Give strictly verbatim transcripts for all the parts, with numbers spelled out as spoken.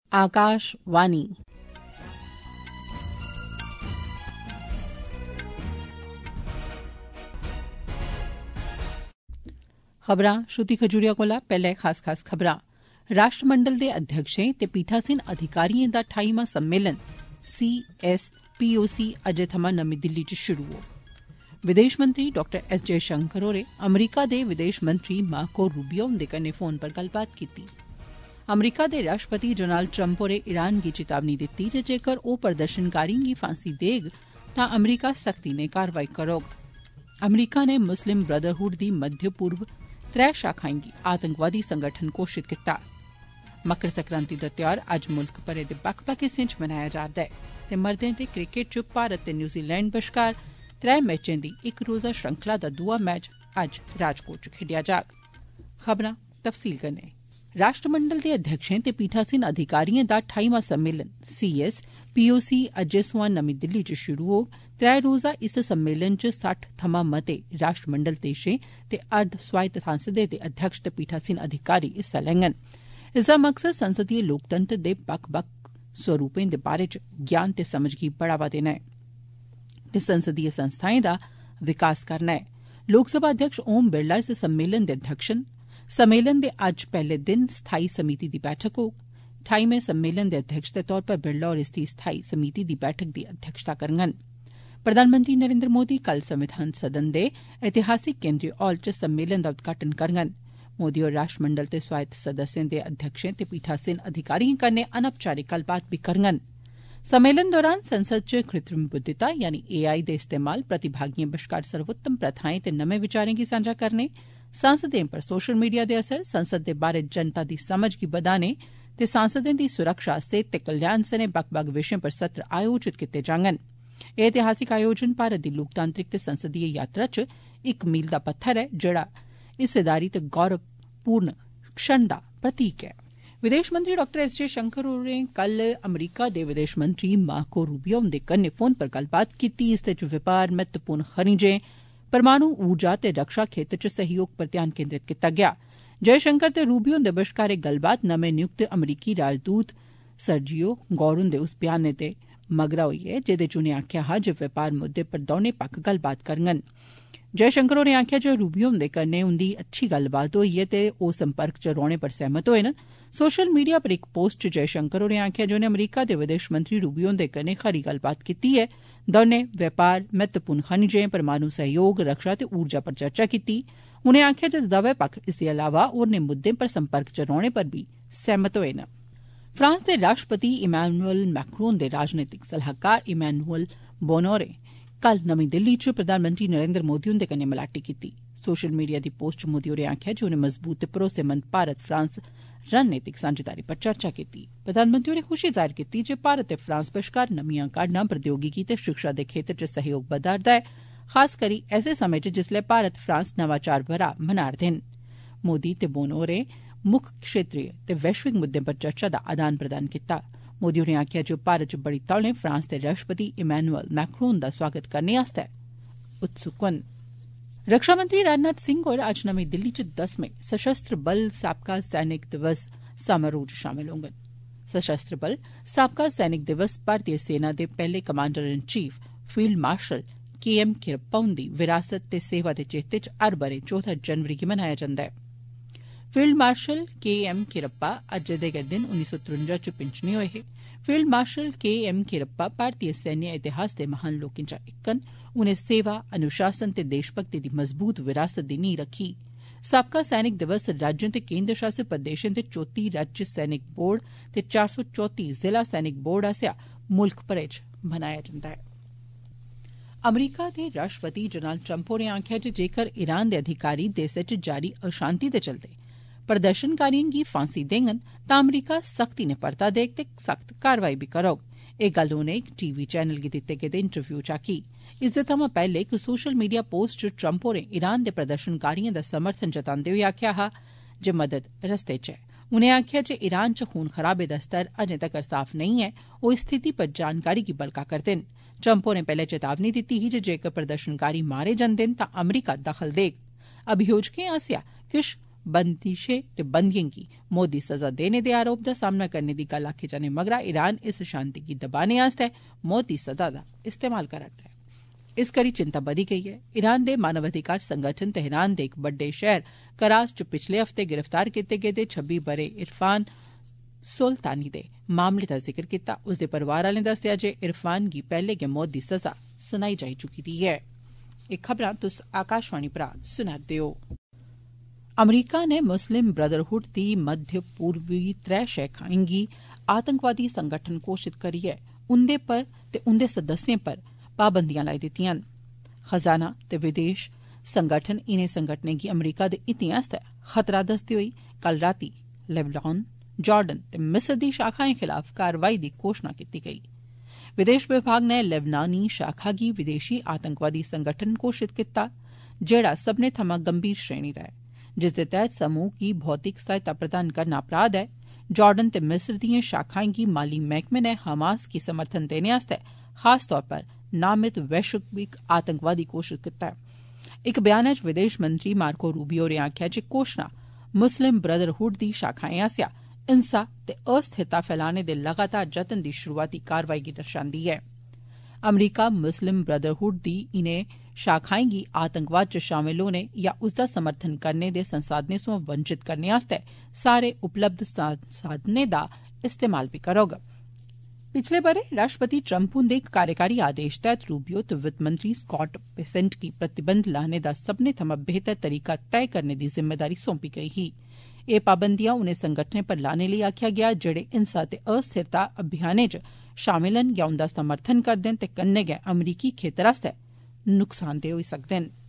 आकाशवाणी। खबरां श्रुति खजूरिया कोला पैह्ले खास खास खबरां। राष्ट्रमंडल दे अध्यक्षें ते पीठासीन अधिकारिएं दा ठाईवां सम्मेलन C S P O C अज्जै थमां नमीं दिल्ली च शुरू होग। विदेश मंत्री डाक्टर एस जयशंकर होरें अमरीका दे विदेश मंत्री मार्को रूबियो हुंदे कन्नै फोन पर गल्लबात कीती। अमरीका दे राष्ट्रपति डोनाल्ड ट्रंप होरें ईरान गी चेतावनी दित्ती जे जेकर ओह् प्रदर्शनकारिएं गी फांसी देग तां अमरीका सख्ती नै कारवाई करोग। अमरीका नै मुस्लिम ब्रदरहुड दी मध्य पूर्व त्रै शाखाएं गी आतंकवादी संगठन घोषित कीता। मकर संक्रांति दा त्यौहार अज्ज मुल्ख भरै दे बक्ख बक्ख हिस्सें च मनाया जा'रदा ऐ ते मर्दें दे क्रिकेट च भारत ते न्यूजीलैंड बश्कार त्रै मैचें दी इक रोजा श्रृंखला दा दूआ मैच अज्ज राजकोट च खेड्डेआ जाग। खबरां तफसील कन्नै। राष्ट्रमंडल दे अध्यक्षें ते पीठासीन अधिकारिएं दा ठाईवां सम्मेलन C S P O C अज्जै सोयां नमीं दिल्ली च शुरू होग। त्रै रोजा इस सम्मेलन च सट्ठ थमां मते राष्ट्रमंडल देशें ते अर्ध स्वायत्त सांसदें दे अध्यक्ष ते पीठासीन अधिकारी हिस्सा लैङन। इसदा मकसद संसदीय लोकतंत्र दे बक्ख बक्ख स्वरूपें दे बारे च ज्ञान ते समझ गी बढ़ावा देना ऐ ते संसदीय संस्थाएं दा विकास करना ऐ। लोकसभा अध्यक्ष ओम बिरला इस सम्मेलन दे अध्यक्ष न। सम्मेलन दे अज्ज पैह्ले दिन स्थाई समिति दी बैठक होग। ठाईमें सम्मेलन दे अध्यक्ष दे तौर पर बिरला होर इसदी स्थाई समिति दी बैठक दी अध्यक्षता करङन। प्रधानमंत्री नरेंद्र मोदी कल संविधान सदन दे ऐतिहासिक केंद्रीय हाल च सम्मेलन दा उद्घाटन करङन। मोदी होर राष्ट्रमंडल दे स्वायत्त सदस्यें दे अध्यक्षें ते पीठासीन अधिकारिएं कन्नै अनौपचारिक गल्लबात बी करङन। सम्मेलन दौरान संसद च कृत्रिम बुद्धिमत्ता यानी ए आई दे इस्तेमाल, प्रतिभागिएं बश्कार सर्वोत्तम प्रथाएं ते नमें विचारें गी सांझा करने, सांसदें पर सोशल मीडिया दे असर, संसद दे बारे जनता दी समझ गी बधाने ते सांसदें दी सुरक्षा, सेहत ते कल्याण सने बक्ख बक्ख विषयें पर सत्र आयोजित कीते जाङन। एह् ऐतिहासिक आयोजन भारत दी लोकतांत्रिक ते संसदीय यात्रा च इक मील दा पत्थर ऐ जेड़ा हिस्सेदारी ते गौरवपूर्ण क्षण दा प्रतीक ऐ। विदेश मंत्री डाक्टर एस जयशंकर होरें कल अमरीका दे विदेश मंत्री मार्को रूबियो हुंदे कन्नै फोन पर गल्लबात कीती। इसदे च व्यापार, महत्वपूर्ण खनिजें, परमाणु ऊर्जा ते रक्षा खेतर च सहयोग पर ध्यान केंद्रित कीता गेआ। जयशंकर ते रूबियो हुंदे बश्कार एह् गल्लबात नमें नियुक्त अमरीकी राजदूत सर्जियो गौर हुंदे उस बयानै दे मगरा होई ऐ जेदे च उनें आखेआ हा जे व्यापार मुद्दे पर दौनें पक्ख गल्लबात करङन। जयशंकर होरें आखेआ जे रूबियो हुंदे कन्नै उंदी अच्छी गल्लबात होई ऐ ते ओह् संपर्क च रौह्ने पर सहमत होए न। सोशल मीडिया पर इक पोस्ट च जयशंकर होरें आखेआ जे उनें अमरीका दे विदेश मंत्री रूबियो हुंदे कन्नै खरी गल्लबात कीती ऐ। दौनें व्यापार, महत्वपूर्ण खनिजें, परमाणु सहयोग, रक्षा ते ऊर्जा पर चर्चा कीती। उनें आखेआ जे दवै पक्ख इसदे अलावा होरनें मुद्दें पर संपर्क च रौह्ने पर बी सहमत होए न। फ्रांस दे राष्ट्रपति इमैनुअल मैक्रोन दे राजनीतिक सलाहकार इमैनुअल बोनो होरें कल नमीं दिल्ली च प्रधानमंत्री नरेंद्र मोदी हुंदे कन्नै मलाटी कीती। सोशल मीडिया दी पोस्ट च मोदी होरें आखेआ जे उनें मजबूत ते भरोसेमंद भारत फ्रांस रणनीतिक सांझेदारी पर चर्चा कीती। प्रधानमंत्री होरें खुशी जाहिर कीती जे भारत ते फ्रांस बश्कार नमियां काह्डां, प्रौद्योगिकी ते शिक्षा दे खेतर च सहयोग बधा'रदा ऐ, खास करी ऐसे समें च जिसलै भारत फ्रांस नवाचार ब'रा मना'रदे न। मोदी ते बोनो होरें मुक्ख क्षेत्रीय ते वैश्विक मुद्दें पर चर्चा दा आदान प्रदान कीता। मोदी होरें आखेआ जे ओह् भारत च बड़ी तौले फ्रांस दे राष्ट्रपति इमैनुअल मैक्रोन दा स्वागत करने आस्तै उत्सुक न। रक्षा मंत्री राजनाथ सिंह होर अज्ज नमीं दिल्ली च दसमें सशस्त्र बल साबका सैनिक दिवस समारोह च शामल होङन। सशस्त्र बल साबका सैनिक दिवस भारतीय सेना दे पैह्ले commander in chief field marshal K M Cariappa हुंदी विरासत ते सेवा दे चेते च हर ब'रे चौथा जनवरी गी मनाया जंदा ऐ। Field marshal K M Cariappa अज्जै दे गै दिन उन्नी सौ त्रुंजा च पिंचनी होए हे। Field marshal K M Cariappa भारतीय सैन्य इतिहास दे महान लोकें चा इक न। उनें सेवा, अनुशासन ते देशभक्ति दी मजबूत विरासत दी नींह रखी। साबका सैनिक दिवस राज्यों ते केंद्र शासित प्रदेशें दे चौत्ती राज्य सैनिक बोर्ड ते चार सौ चौत्ती जिला सैनिक बोर्ड आसेआ मुल्ख भरै च मनाया जंदा ऐ। अमरीका दे राष्ट्रपति डोनाल्ड ट्रंप होरें आखेआ जे जेकर ईरान दे अधिकारी देसै च जारी अशांति दे चलदे प्रदर्शनकारिएं गी फांसी देङन तां अमरीका सख्ती नै परता देग ते सख्त कारवाई बी करोग। एह् गल्ल उनें इक टीवी चैनल गी दित्ते गेदे इंटरव्यू च आखी। इसदे थमां पैह्ले इक सोशल मीडिया पोस्ट च ट्रंप होरें ईरान दे प्रदर्शनकारिएं दा समर्थन जतांदे होई आखेआ हा जे मदद रस्ते च ऐ। उनें आखेआ जे ईरान च खून खराबे दा स्तर अजें तगर साफ नेईं ऐ। ओह् इस स्थिति पर जानकारी गी बलगा करदे न। ट्रंप होरें पैह्ले चेतावनी दित्ती ही जे जेकर प्रदर्शनकारी मारे जंदे न तां अमरीका दखल देग। अभियोजकें आसेआ किश बंदिशें ते बंदियें गी मौत दी सजा देने दे आरोप दा सामना करने दी गल्ल आखे जाने मगरा ईरान इस शांति गी दबाने आस्तै मौत दी सजा दा इस्तेमाल करा'रदा ऐ। इस करी चिंता बधी गेई ऐ। ईरान दे मानवाधिकार संगठन तेहरान दे इक बड्डे शैहर करास च पिछले हफ्ते गिरफ्तार कीते गेदे छब्बी ब'रे इरफान सुल्तानी दे मामले दा जिक्र कीता। उसदे परिवार आलें दस्सेआ जे इरफान गी पैहले गै मौत दी सजा सुनाई जाई चुकी दी ऐ। एह् खबरां तुस आकाशवाणी परा सुना'रदे ओ। अमरीका ने मुस्लिम ब्रदरहुड दी मध्य पूर्वी त्रै शाखाएं गी आतंकवादी संगठन घोषित करियै उंदे पर ते उंदे सदस्यें पर पाबंदियां लाई दित्तियां न। खजाना ते विदेश संगठन इनें संगठनें गी अमरीका दे हितें आस्तै खतरा दसदे होई कल रातीं लेबनान, जार्डन ते मिस्र दी शाखाएं खिलाफ कारवाई दी घोषणा कीती गेई। विदेश विभाग नै लेबनानी शाखा गी विदेशी आतंकवादी संगठन घोषित कीता, जेड़ा सब्बने थमां गंभीर श्रेणी दा ऐ, जिसदे तैहत समूह गी भौतिक सहायता प्रदान करना अपराध ऐ। जार्डन ते मिस्र दिएं शाखाएं गी माली मैह्कमे नै हमास गी समर्थन देने आस्तै खास तौर पर नामित वैश्विक आतंकवादी घोषित कीता ऐ। इक बयानै च विदेश मंत्री मार्को रूबियो होरें आखेआ जे घोषणा मुस्लिम ब्रदरहुड दी शाखाएं आसेआ हिंसा ते अस्थिरता फैलाने दे लगातार जतन दी शुरुआती कारवाई गी दर्शांदी ऐ। अमरीका मुस्लिम ब्रदरहुड दी इनें शाखाएं गी आतंकवाद च शामल होने या उसदा समर्थन करने दे संसाधनें सोयां वंचित करने आस्तै सारे उपलब्ध संसाधनें दा इस्तेमाल बी करोग। पिछले ब'रे राष्ट्रपति ट्रंप हुंदे इक कार्यकारी आदेश तैहत रूबियो ते वित्त मंत्री स्कॉट बेसेंट गी प्रतिबंध लाने दा सब्बने थमां बेहतर तरीका तय करने दी जिम्मेदारी सौंपी गेई ही। एह् पाबंदियां उनें संगठनें पर लाने लेई आखेआ गेआ जेड़े हिंसा ते अस्थिरता अभियानें च शामिल न या उंदा समर्थन करदे न ते कन्नै गै अमरीकी खेतर आस्तै नुकसानदेह होई सकदे न।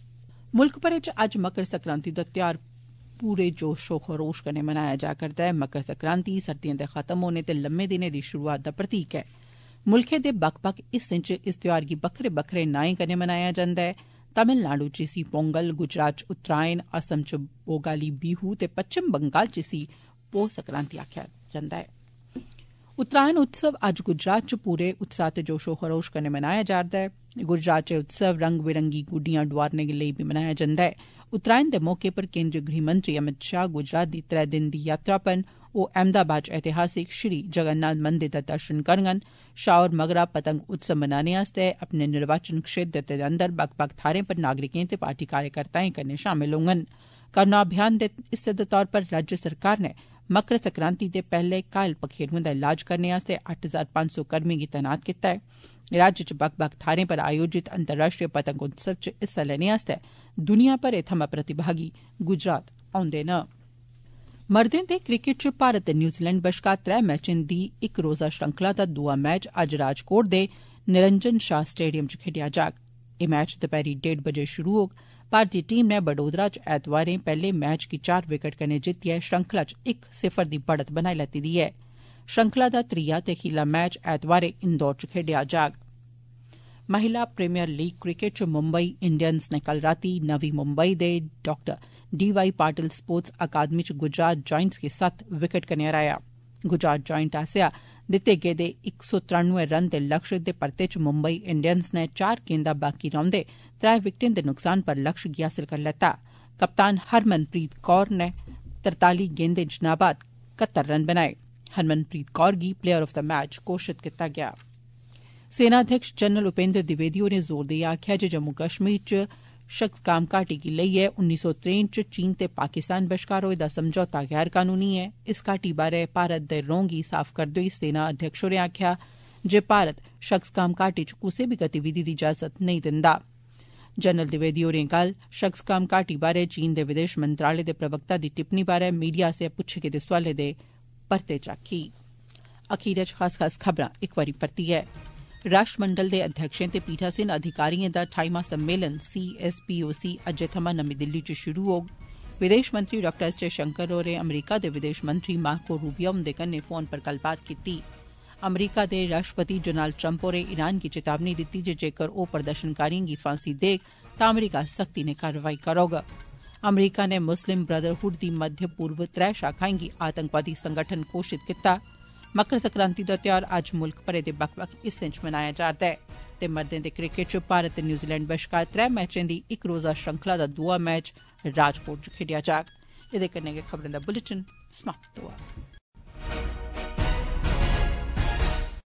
मुल्ख भरै च अज्ज मकर संक्रांति दा ध्यार पूरे जोशो खरोश कन्नै मनाया जा करदा ऐ। मकर संक्रांति सर्दियें दे खत्म होने ते लम्मे दिनें दी शुरुआत दा प्रतीक ऐ। मुल्खै दे बक्ख बक्ख हिस्सें च इस ध्यार गी बक्खरे बक्खरे नाएं कन्नै मनाया जंदा ऐ। तमिलनाडु च इसी पोंगल, गुजरात च उत्तरायण, असम च बोगाली बिहू ते पच्छम बंगाल च इसी पो संक्रांति आखेआ जंदा ऐ। उत्तरायण उत्सव अज्ज गुजरात च पूरे उत्साह ते जोशो खरोश कन्नै मनाया जा'रदा ऐ। गुजरात च उत्सव रंग बिरंगी गुड्डियां डोआरने लेई बी मनाया जंदा ऐ। उत्तरायण दे मौके पर केन्द्रीय गृहमंत्री अमित शाह गुजरात दी त्रै दिन दी यात्रा पर ओ अहमदाबाद च ऐतिहासिक श्री जगन्नाथ मंदिर दा दर्शन करङन। शाह होर मगरा पतंग उत्सव मनाने आस्तै अपने निर्वाचन क्षेत्र दे अंदर बक्ख बक्ख थाह्रें पर नागरिकें ते पार्टी कार्यकर्ताएं कन्नै शामिल होङन। करोना अभियान दे हिस्से दे तौर पर राज्य सरकार नै मकर संक्रांति दे पैहले घायल पखेरुएं दा इलाज करने आस्तै अट्ठ हजार पंज सौ कर्मियें गी तैनात कीता ऐ। राज्य च बक्ख बक्ख थाह्रें पर आयोजित अंतर्राष्ट्रीय पतंग उत्सव च हिस्सा लैने आस्तै दुनिया भरै थमां प्रतिभागी गुजरात औंदे न। मर्दें दे क्रिकेट च भारत ते न्यूजीलैंड बश्कार त्रै मैचें दी इक रोजा श्रृंखला दा दूआ मैच अज्ज राजकोट दे निरंजन शाह स्टेडियम च खेड्डेआ जाग। एह् मैच दपैह्री डेढ़ बजे शुरू होग। भारतीय टीम नै बडोदरा च ऐतवारें पैह्ले मैच गी चार विकेट कन्नै जित्तियै श्रृंखला च इक सिफर दी बढ़त बनाई लैती दी ऐ। श्रृंखला दा त्रीया ते खीरला मैच ऐतवारें इंदौर च खेड्डेआ जाग। महिला प्रीमियर लीग क्रिकेट च मुंबई इंडियन्स नै कल रातीं नवी मुंबई दे doctor D Y Patil sports academy च गुजरात जायंट्स गी सत्त विकेट कन्नै हराया। गुजरात जायंट आसेआ दित्ते गेदे इक सौ त्रानुए रन दे लक्ष्य दे परते च मुंबई इंडियन्स नै चार गेंदां बाकी रौंदे त्रै विकेटें दे नुकसान पर लक्ष्य गी हासल करी लैता। कप्तान हरमनप्रीत कौर नै तरताली गेंदें च नाबाद कत्तर रन बनाए। हरमनप्रीत कौर गी प्लेयर ऑफ द मैच घोषित कीता गेआ। सेना अध्यक्ष जनरल उपेन्द्र द्विवेदी होरें जोर देइयै आखेआ जे जम्मू कश्मीर च शक्सकाम घाटी गी लेइयै उन्नी सौ त्रेंठ च चीन ते पाकिस्तान बश्कार होए दा समझौता गैर कनूनी ऐ। इस घाटी बारै भारत दे रौं गी साफ करदे होई सेना अध्यक्ष होरें आखेआ जे भारत शक्सकाम घाटी च कुसै बी गतिविधि दी इजाजत नेईं दिंदा। जनरल द्विवेदी होरें कल शक्सकाम घाटी बारै चीन दे विदेश मंत्रालय दे प्रवक्ता दी टिप्पणी बारै मीडिया आसेआ पुच्छे गेदे सोआलें दे परते च आखी। अखीरै च खास खास खबरां इक बारी परतियै। राष्ट्रमंडल दे अध्यक्षें ते पीठासीन अधिकारिएं दा ठाईमां सम्मेलन C S P O C अज्जै थमां नमीं दिल्ली च शुरू होग। विदेश मंत्री डाक्टर एस जयशंकर होरें अमरीका दे विदेश मंत्री मार्को रूबियो हुंदे कन्नै फोन पर गल्लबात कीती। अमरीका दे राष्ट्रपति डोनाल्ड ट्रंप होरें ईरान गी चेतावनी दित्ती जे जेकर ओह् प्रदर्शनकारिएं गी फांसी देग तां अमरीका सख्ती नै कारवाई करोग। अमरीका नै मुस्लिम ब्रदरहुड दी मध्य पूर्व त्रै शाखाएं गी आतंकवादी संगठन घोषित कीता। मकर संक्रांति दा ध्यार अज्ज मुल्ख भरै दे बक्ख बक्ख हिस्सें च मनाया जा'रदा ऐ ते मर्दें दे क्रिकेट च भारत ते न्यूजीलैंड बश्कार त्रै मैचें दी इक रोजा श्रृंखला दा दूआ मैच राजकोट च खेड्डेआ जाग। एह्दे कन्नै गै खबरें दा बुलेटिन समाप्त होआ।